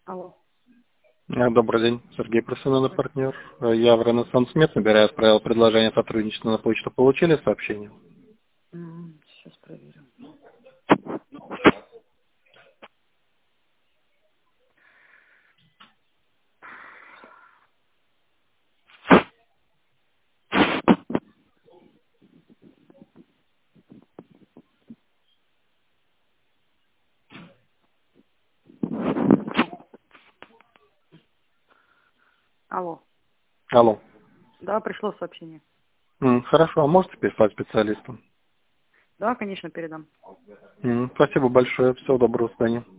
Алло. Добрый день, Сергей, профессиональный партнер. Я в Ренессанс Мед набираю, отправил предложение сотрудничества на почту. Получили сообщение? Сейчас проверю. Алло. Алло. Да, пришло сообщение. Хорошо, а можете переслать специалистам? Да, конечно, передам. Спасибо большое, всего доброго, до свидания.